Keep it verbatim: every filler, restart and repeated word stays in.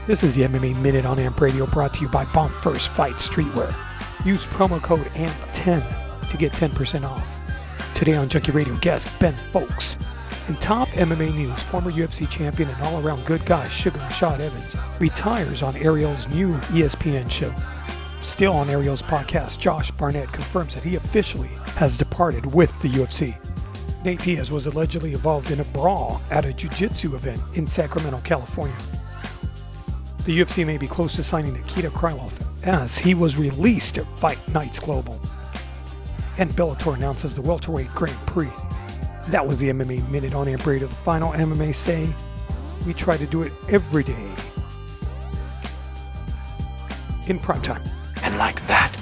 This is the M M A Minute on Amp Radio, brought to you by Bomb First Fight Streetwear. Use promo code A M P ten to get ten percent off. Today on Junkie Radio, guest Ben Fowlkes. In top M M A news, former U F C champion and all-around good guy Sugar Rashad Evans retires on Ariel's new E S P N show. Still on Ariel's podcast, Josh Barnett confirms that he officially has departed with the U F C. Nate Diaz was allegedly involved in a brawl at a jiu-jitsu event in Sacramento, California. The U F C may be close to signing Nikita Krylov as he was released at Fight Nights Global. And Bellator announces the welterweight Grand Prix. That was the M M A Minute on Amp Radio. The final M M A say, we try to do it every day in prime time. And like that,